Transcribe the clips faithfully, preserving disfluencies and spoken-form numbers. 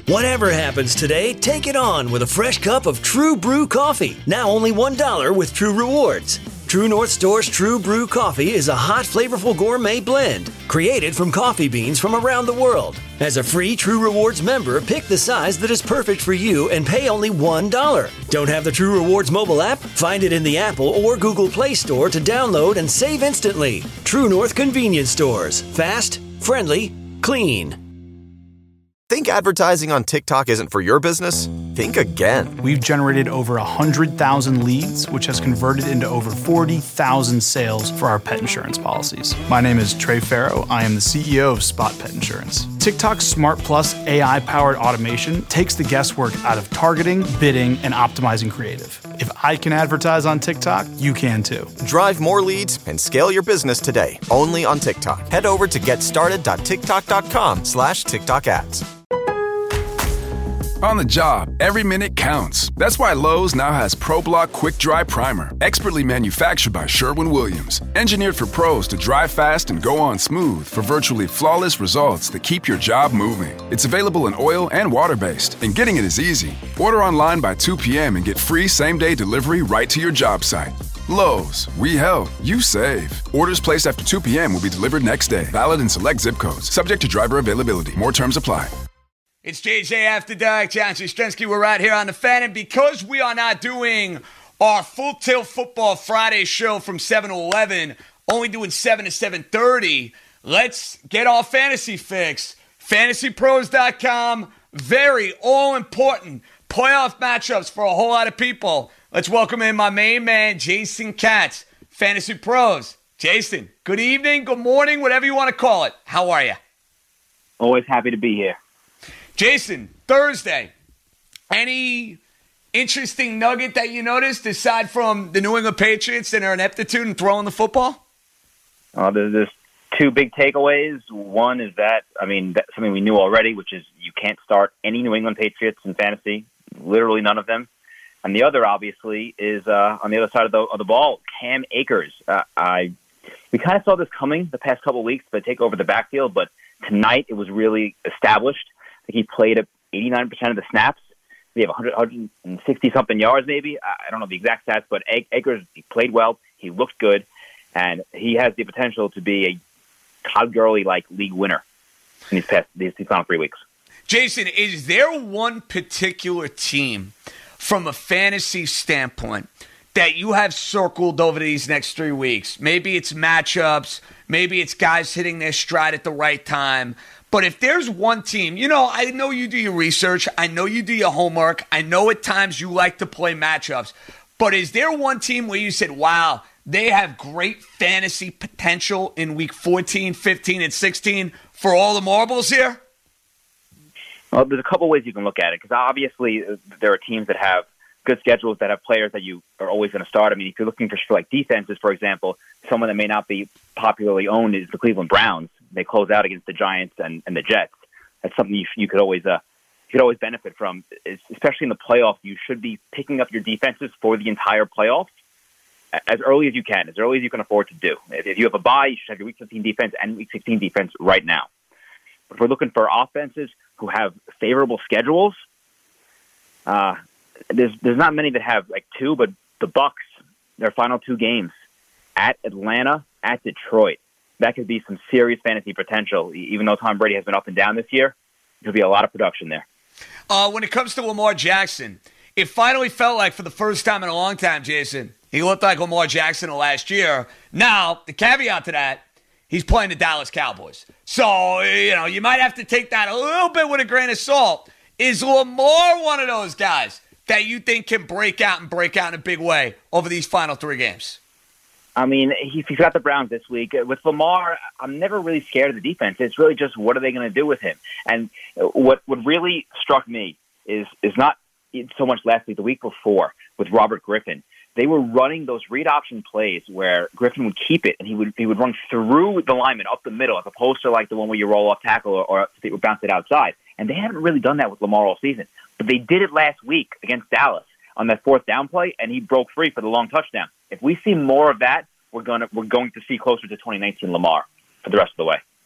Whatever happens today, take it on with a fresh cup of True Brew coffee. Now only one dollar with True Rewards. True North Store's True Brew coffee is a hot, flavorful gourmet blend created from coffee beans from around the world. As a free True Rewards member, pick the size that is perfect for you and pay only one dollar. Don't have the True Rewards mobile app? Find it in the Apple or Google Play Store to download and save instantly. True North Convenience Stores. Fast, friendly, clean. Think advertising on TikTok isn't for your business? Think again. We've generated over one hundred thousand leads, which has converted into over forty thousand sales for our pet insurance policies. My name is Trey Farrow. I am the C E O of Spot Pet Insurance. TikTok's Smart Plus A I-powered automation takes the guesswork out of targeting, bidding, and optimizing creative. If I can advertise on TikTok, you can too. Drive more leads and scale your business today, only on TikTok. Head over to getstarted.tiktok.com slash TikTok ads. On the job, every minute counts. That's why Lowe's now has ProBlock Quick Dry Primer, expertly manufactured by Sherwin-Williams. Engineered for pros to dry fast and go on smooth for virtually flawless results that keep your job moving. It's available in oil and water-based, and getting it is easy. Order online by two p.m. and get free same-day delivery right to your job site. Lowe's, we help, you save. Orders placed after two p.m. will be delivered next day. Valid in select zip codes. Subject to driver availability. More terms apply. It's J J After Dark, Johnson Strensky. We're right here on the Fan, and because we are not doing our Full Tilt Football Friday show from seven to eleven, only doing seven to seven thirty, let's get our fantasy fix. fantasy pros dot com, very all-important playoff matchups for a whole lot of people. Let's welcome in my main man, Jason Katz, Fantasy Pros. Jason, good evening, good morning, whatever you want to call it. How are you? Always happy to be here. Jason, Thursday, any interesting nugget that you noticed aside from the New England Patriots and their ineptitude in throwing the football? Uh, there's, there's two big takeaways. One is that, I mean, that's something we knew already, which is you can't start any New England Patriots in fantasy, literally none of them. And the other, obviously, is uh, on the other side of the, of the ball, Cam Akers. Uh, I we kind of saw this coming the past couple of weeks, but take over the backfield. But tonight it was really established. He played at eighty-nine percent of the snaps. We have one hundred, one sixty-something yards maybe. I don't know the exact stats, but Akers, he played well. He looked good. And he has the potential to be a Todd Gurley-like league winner in these past these, these final three weeks. Jason, is there one particular team from a fantasy standpoint that you have circled over these next three weeks? Maybe it's matchups. Maybe it's guys hitting their stride at the right time. But if there's one team, you know, I know you do your research. I know you do your homework. I know at times you like to play matchups. But is there one team where you said, wow, they have great fantasy potential in week fourteen, fifteen, and sixteen for all the marbles here? Well, there's a couple ways you can look at it, because obviously there are teams that have good schedules that have players that you are always going to start. I mean, if you're looking for like defenses, for example, someone that may not be popularly owned is the Cleveland Browns. They close out against the Giants and, and the Jets. That's something you, you could always uh, you could always benefit from, especially in the playoffs. You should be picking up your defenses for the entire playoffs as early as you can, as early as you can afford to do. If, if you have a bye, you should have your Week fifteen defense and Week sixteen defense right now. But if we're looking for offenses who have favorable schedules, uh, there's there's not many that have like two, but the Bucks, their final two games at Atlanta, at Detroit. That could be some serious fantasy potential. Even though Tom Brady has been up and down this year, there'll be a lot of production there. Uh, when it comes to Lamar Jackson, it finally felt like for the first time in a long time, Jason, he looked like Lamar Jackson of last year. Now, the caveat to that, he's playing the Dallas Cowboys. So, you know, you might have to take that a little bit with a grain of salt. Is Lamar one of those guys that you think can break out and break out in a big way over these final three games? I mean, he's got the Browns this week. With Lamar, I'm never really scared of the defense. It's really just what are they going to do with him? And what what really struck me is is not so much last week, the week before with Robert Griffin. They were running those read option plays where Griffin would keep it and he would he would run through the lineman up the middle as opposed to like the one where you roll off tackle or, or they would bounce it outside. And they haven't really done that with Lamar all season. But they did it last week against Dallas on that fourth down play, and he broke free for the long touchdown. If we see more of that, we're going to we're going to see closer to twenty nineteen Lamar for the rest of the way.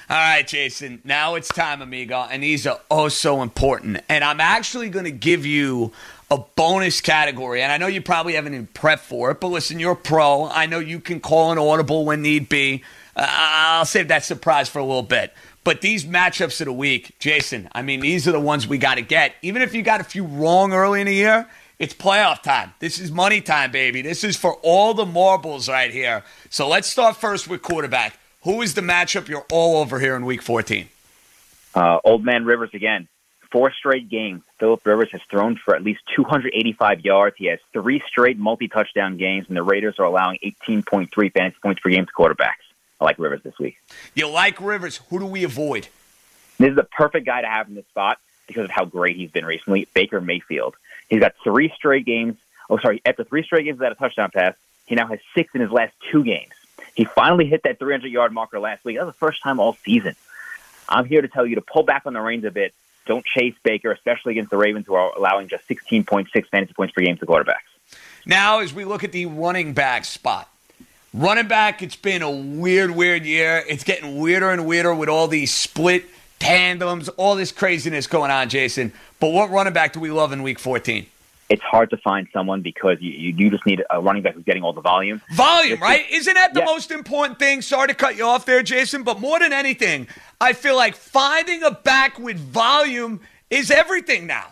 All right, Jason, now it's time, amigo, and these are oh so important. And I'm actually going to give you a bonus category, and I know you probably haven't even prepped for it, but listen, you're a pro. I know you can call an audible when need be. Uh, I'll save that surprise for a little bit. But these matchups of the week, Jason, I mean, these are the ones we got to get. Even if you got a few wrong early in the year, it's playoff time. This is money time, baby. This is for all the marbles right here. So let's start first with quarterback. Who is the matchup you're all over here in Week fourteen? Uh, Old Man Rivers again. Four straight games. Phillip Rivers has thrown for at least two hundred eighty-five yards. He has three straight multi-touchdown games, and the Raiders are allowing eighteen point three fantasy points per game to quarterbacks. I like Rivers this week. You like Rivers. Who do we avoid? This is the perfect guy to have in this spot because of how great he's been recently. Baker Mayfield. He's got three straight games. Oh, sorry. After three straight games without a touchdown pass, he now has six in his last two games. He finally hit that three hundred yard marker last week. That was the first time all season. I'm here to tell you to pull back on the reins a bit. Don't chase Baker, especially against the Ravens, who are allowing just sixteen point six fantasy points per game to quarterbacks. Now, as we look at the running back spot, running back, it's been a weird, weird year. It's getting weirder and weirder with all these split tandems, all this craziness going on, Jason. But what running back do we love in Week fourteen? It's hard to find someone because you, you just need a running back who's getting all the volume. Volume, right? Isn't that the yeah. most important thing? Sorry to cut you off there, Jason, but more than anything, I feel like finding a back with volume is everything now.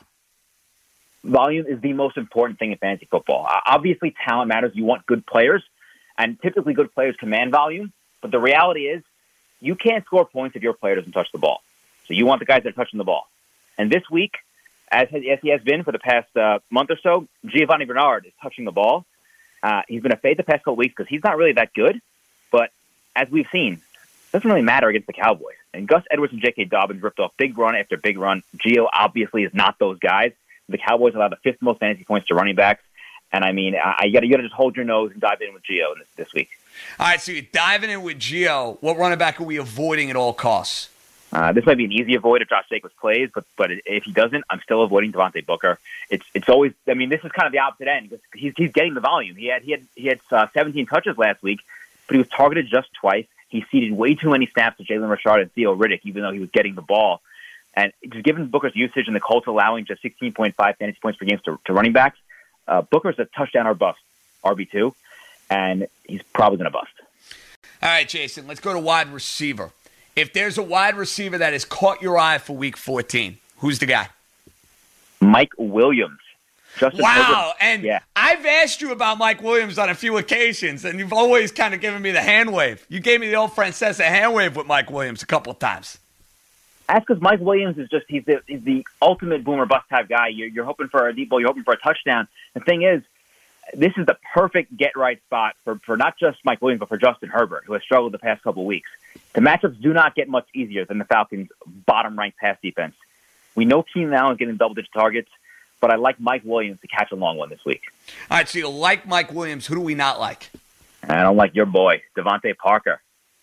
Volume is the most important thing in fantasy football. Uh, obviously, talent matters. You want good players, and typically good players command volume. But the reality is you can't score points if your player doesn't touch the ball. So you want the guys that are touching the ball. And this week, as he has been for the past uh, month or so, Giovanni Bernard is touching the ball. Uh, he's been a fade the past couple weeks because he's not really that good. But as we've seen, it doesn't really matter against the Cowboys. And Gus Edwards and J K. Dobbins ripped off big run after big run. Gio obviously is not those guys. The Cowboys allow the fifth most fantasy points to running backs. And, I mean, I, you got to just hold your nose and dive in with Gio this, this week. All right, so you're diving in with Gio. What running back are we avoiding at all costs? Uh, this might be an easy avoid if Josh Jacobs plays, but but if he doesn't, I'm still avoiding Devontae Booker. It's it's always. I mean, this is kind of the opposite end because he's he's getting the volume. He had he had he had uh, seventeen touches last week, but he was targeted just twice. He ceded way too many snaps to Jalen Richard and Theo Riddick, even though he was getting the ball. And just given Booker's usage and the Colts allowing just sixteen point five fantasy points per game to, to running backs, uh, Booker's a touchdown or bust R B two, and he's probably going to bust. All right, Jason, let's go to wide receiver. If there's a wide receiver that has caught your eye for Week fourteen, who's the guy? Mike Williams. Justin wow, Herbert. and yeah. I've asked you about Mike Williams on a few occasions, and you've always kind of given me the hand wave. You gave me the old Francesa hand wave with Mike Williams a couple of times. That's because Mike Williams is just, he's the, he's the ultimate boomer bust type guy. You're, you're hoping for a deep ball, you're hoping for a touchdown. The thing is, this is the perfect get-right spot for, for not just Mike Williams, but for Justin Herbert, who has struggled the past couple of weeks. The matchups do not get much easier than the Falcons' bottom-ranked pass defense. We know Keenan Allen is getting double-digit targets, but I like Mike Williams to catch a long one this week. All right, so you like Mike Williams. Who do we not like? I don't like your boy, Devontae Parker.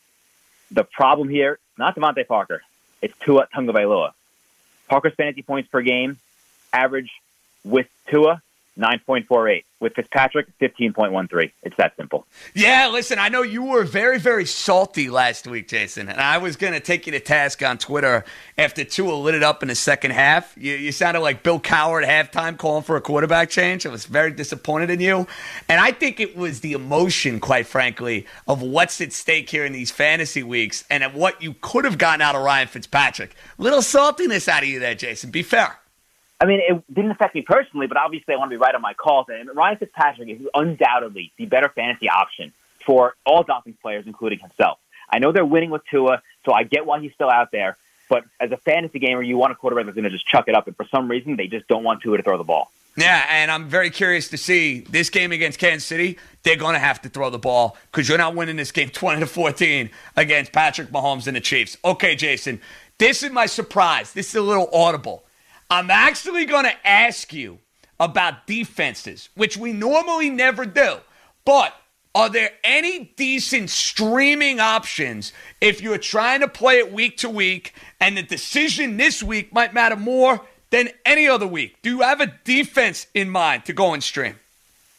The problem here, not Devontae Parker, it's Tua Tagovailoa. Parker's fantasy points per game average with Tua, nine point four eight. With Fitzpatrick, fifteen point one three. It's that simple. Yeah, listen, I know you were very, very salty last week, Jason, and I was going to take you to task on Twitter after Tua lit it up in the second half. You, you sounded like Bill Cowher at halftime calling for a quarterback change. I was very disappointed in you. And I think it was the emotion, quite frankly, of what's at stake here in these fantasy weeks and of what you could have gotten out of Ryan Fitzpatrick. Little saltiness out of you there, Jason. Be fair. I mean, it didn't affect me personally, but obviously I want to be right on my calls. And Ryan Fitzpatrick is undoubtedly the better fantasy option for all Dolphins players, including himself. I know they're winning with Tua, so I get why he's still out there. But as a fantasy gamer, you want a quarterback that's going to just chuck it up. And for some reason, they just don't want Tua to throw the ball. Yeah, and I'm very curious to see this game against Kansas City. They're going to have to throw the ball because you're not winning this game twenty to fourteen against Patrick Mahomes and the Chiefs. Okay, Jason, this is my surprise. This is a little audible. I'm actually going to ask you about defenses, which we normally never do. But are there any decent streaming options if you're trying to play it week to week and the decision this week might matter more than any other week? Do you have a defense in mind to go and stream?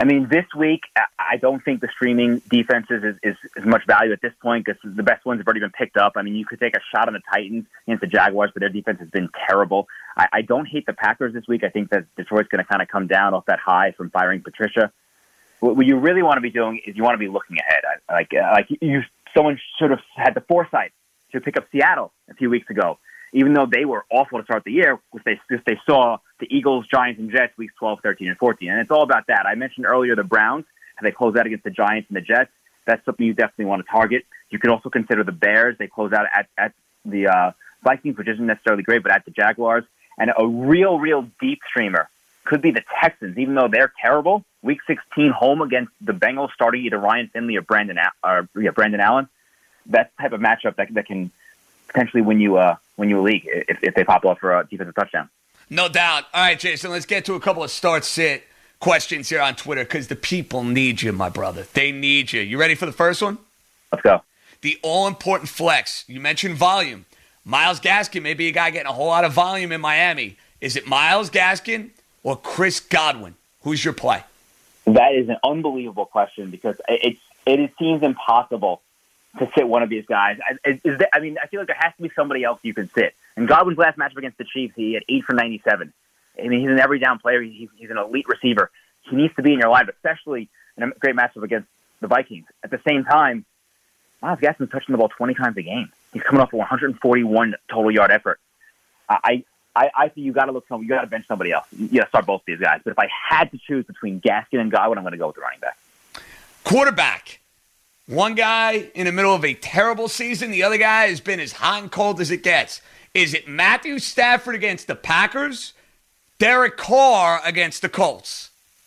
I mean, this week, I don't think the streaming defenses is, is, is much value at this point because the best ones have already been picked up. I mean, you could take a shot on the Titans against the Jaguars, but their defense has been terrible. I, I don't hate the Packers this week. I think that Detroit's going to kind of come down off that high from firing Patricia. What, what you really want to be doing is you want to be looking ahead. Like, uh, like you, someone should have had the foresight to pick up Seattle a few weeks ago, even though they were awful to start the year, because they, because they saw the Eagles, Giants, and Jets weeks twelve, thirteen, and fourteen. And it's all about that. I mentioned earlier the Browns, how they close out against the Giants and the Jets. That's something you definitely want to target. You could also consider the Bears. They close out at, at the uh, Vikings, which isn't necessarily great, but at the Jaguars. And a real, real deep streamer could be the Texans, even though they're terrible. Week sixteen home against the Bengals, starting either Ryan Finley or Brandon, or, yeah, Brandon Allen. That's the type of matchup that, that can potentially win you uh, win you a league if, if they pop off for a defensive touchdown. No doubt. All right, Jason, let's get to a couple of start-sit questions here on Twitter because the people need you, my brother. They need you. You ready for the first one? Let's go. The all-important flex. You mentioned volume. Myles Gaskin may be a guy getting a whole lot of volume in Miami. Is it Myles Gaskin or Chris Godwin? Who's your play? That is an unbelievable question because it's, it, it seems impossible to sit one of these guys. I, is there, I mean, I feel like there has to be somebody else you can sit. And Godwin's last matchup against the Chiefs, he had eight for ninety-seven. I mean, he's an every down player. He's, he's an elite receiver. He needs to be in your lineup, especially in a great matchup against the Vikings. At the same time, Myles Gaskin's touching the ball twenty times a game. He's coming off a one hundred forty-one total yard effort. I, I, I think you got to look some. You got to bench somebody else. You got to start both these guys. But if I had to choose between Gaskin and Godwin, I'm going to go with the running back. Quarterback. One guy in the middle of a terrible season. The other guy has been as hot and cold as it gets. Is it Matthew Stafford against the Packers? Derek Carr against the Colts?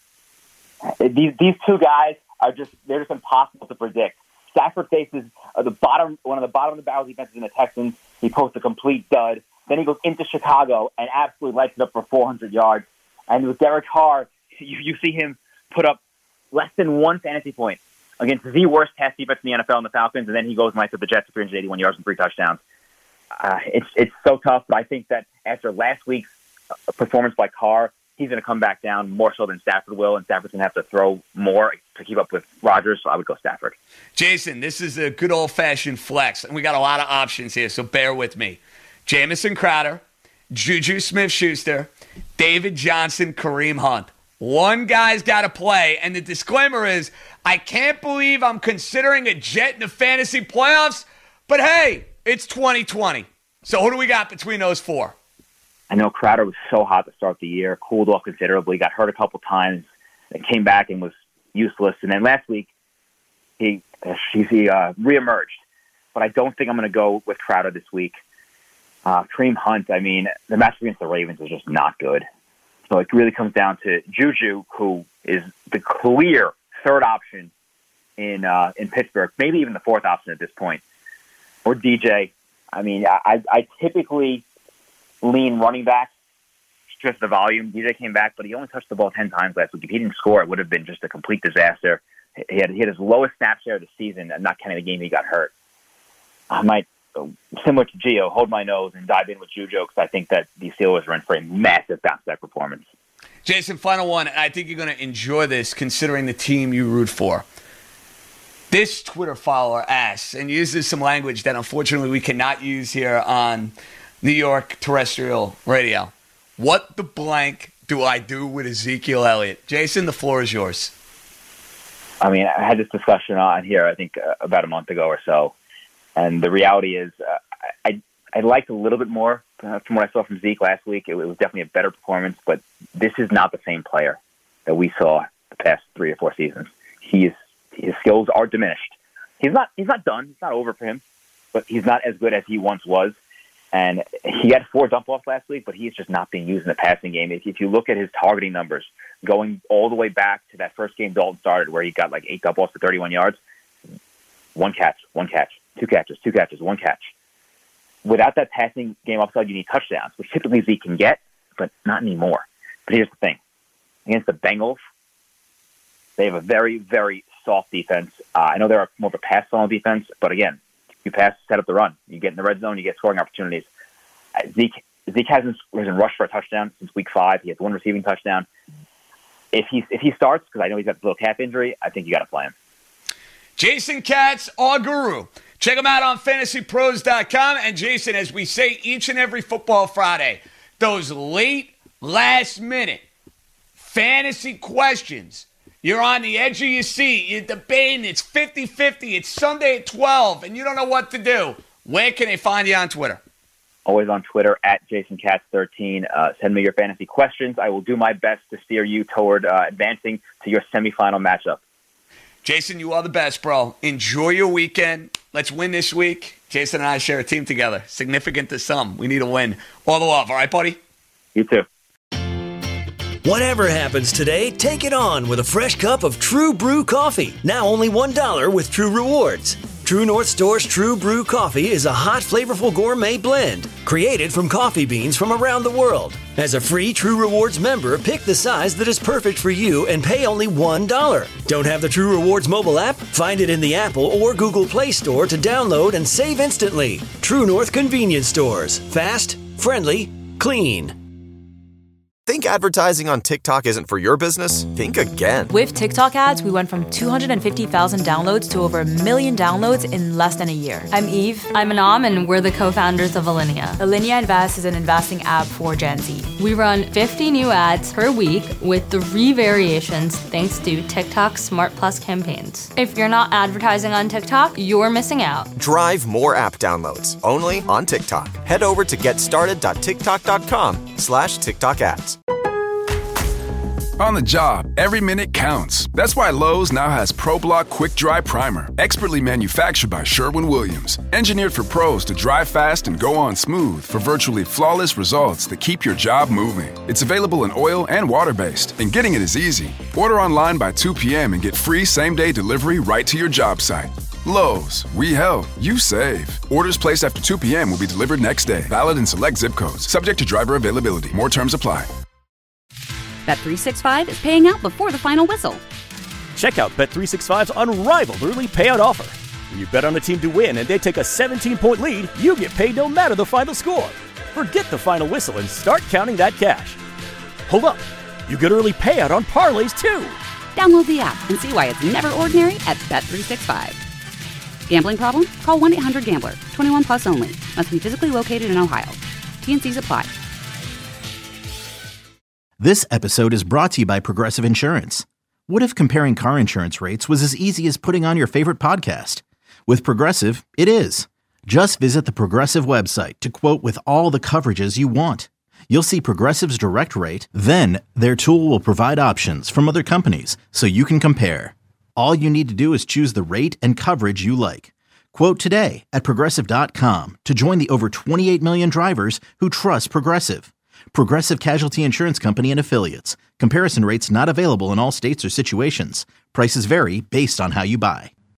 These these two guys are just they're just impossible to predict. Stafford faces uh, the bottom one of the bottom of the barrel defenses in the Texans. He posts a complete dud. Then he goes into Chicago and absolutely lights it up for four hundred yards. And with Derek Carr, you, you see him put up less than one fantasy point against the worst pass defense in the N F L in the Falcons, and then he goes and lights up the Jets for three hundred eighty-one yards and three touchdowns. Uh, it's it's so tough, but I think that after last week's performance by Carr, he's going to come back down more so than Stafford will, and Stafford's going to have to throw more to keep up with Rodgers, so I would go Stafford. Jason, this is a good old-fashioned flex, and we got a lot of options here, so bear with me. Jamison Crowder, Juju Smith-Schuster, David Johnson, Kareem Hunt. One guy's got to play, and the disclaimer is, I can't believe I'm considering a Jet in the fantasy playoffs, but hey, it's twenty twenty. So who do we got between those four? I know Crowder was so hot to start the year, cooled off considerably, got hurt a couple times, and came back and was useless. And then last week, he he uh, reemerged. But I don't think I'm going to go with Crowder this week. Uh, Kareem Hunt, I mean, the match against the Ravens is just not good. So it really comes down to Juju, who is the clear third option in uh, in Pittsburgh, maybe even the fourth option at this point, or D J. I mean, I, I typically lean running back, just the volume. D J came back, but he only touched the ball ten times last week. If he didn't score, it would have been just a complete disaster. He had, he had his lowest snap share of the season, and not counting the game he got hurt. I might, similar to Gio, hold my nose and dive in with Juju because I think that the Steelers are in for a massive bounce-back performance. Jason, final one. I think you're going to enjoy this considering the team you root for. This Twitter follower asks and uses some language that unfortunately we cannot use here on New York terrestrial radio. What the blank do I do with Ezekiel Elliott? Jason, the floor is yours. I mean, I had this discussion on here, I think, uh, about a month ago or so. And the reality is uh, I I liked a little bit more uh, from what I saw from Zeke last week. It, it was definitely a better performance, but this is not the same player that we saw the past three or four seasons. He is, his skills are diminished. He's not he's not done. It's not over for him, but he's not as good as he once was. And he had four dump-offs last week, but he's just not being used in the passing game. If, if you look at his targeting numbers, going all the way back to that first game Dalton started where he got like eight dump-offs for thirty-one yards, one catch, one catch, two catches, two catches, one catch. Without that passing game upside, you need touchdowns, which typically Zeke can get, but not anymore. But here's the thing. Against the Bengals, they have a very, very soft defense. Uh, I know they're more of a pass-on defense, but again, you pass, set up the run. You get in the red zone, you get scoring opportunities. Uh, Zeke Zeke hasn't, hasn't rushed for a touchdown since week five. He has one receiving touchdown. if he if he starts, because I know he's got a little calf injury, I think you got to play him. Jason Katz, our guru. Check him out on fantasy pros dot com. And Jason, as we say each and every Football Friday, those late, last-minute fantasy questions, you're on the edge of your seat, you're debating, it's fifty-fifty, it's Sunday at twelve, and you don't know what to do. Where can they find you on Twitter? Always on Twitter, at Jason Katz thirteen. Uh, send me your fantasy questions. I will do my best to steer you toward uh, advancing to your semifinal matchup. Jason, you are the best, bro. Enjoy your weekend. Let's win this week. Jason and I share a team together. Significant to some. We need a win. All the love. All right, buddy? You too. Whatever happens today, take it on with a fresh cup of True Brew coffee. Now only one dollar with True Rewards. True North Store's True Brew Coffee is a hot, flavorful gourmet blend created from coffee beans from around the world. As a free True Rewards member, pick the size that is perfect for you and pay only one dollar. Don't have the True Rewards mobile app? Find it in the Apple or Google Play Store to download and save instantly. True North Convenience Stores. Fast, friendly, clean. Think advertising on TikTok isn't for your business? Think again. With TikTok ads, we went from two hundred fifty thousand downloads to over a million downloads in less than a year. I'm Eve. I'm Anam, and we're the co-founders of Alinea. Alinea Invest is an investing app for Gen Z. We run fifty new ads per week with three variations thanks to TikTok Smart Plus campaigns. If you're not advertising on TikTok, you're missing out. Drive more app downloads only on TikTok. Head over to getstarted.tiktok.com slash TikTok ads. On the job, every minute counts. That's why Lowe's now has ProBlock Quick Dry Primer, expertly manufactured by Sherwin-Williams. Engineered for pros to dry fast and go on smooth for virtually flawless results that keep your job moving. It's available in oil and water-based, and getting it is easy. Order online by two p.m. and get free same-day delivery right to your job site. Lowe's, we help, you save. Orders placed after two p.m. will be delivered next day. Valid in select zip codes. Subject to driver availability. More terms apply. Bet three sixty-five is paying out before the final whistle. Check out Bet three sixty-five's unrivaled early payout offer. When you bet on a team to win and they take a seventeen-point lead, you get paid no matter the final score. Forget the final whistle and start counting that cash. Hold up. You get early payout on parlays, too. Download the app and see why it's never ordinary at Bet three sixty-five. Gambling problem? Call one eight hundred gambler. twenty-one plus only. Must be physically located in Ohio. T and C's apply. This episode is brought to you by Progressive Insurance. What if comparing car insurance rates was as easy as putting on your favorite podcast? With Progressive, it is. Just visit the Progressive website to quote with all the coverages you want. You'll see Progressive's direct rate, then their tool will provide options from other companies so you can compare. All you need to do is choose the rate and coverage you like. Quote today at Progressive dot com to join the over twenty-eight million drivers who trust Progressive. Progressive Casualty Insurance Company and Affiliates. Comparison rates not available in all states or situations. Prices vary based on how you buy.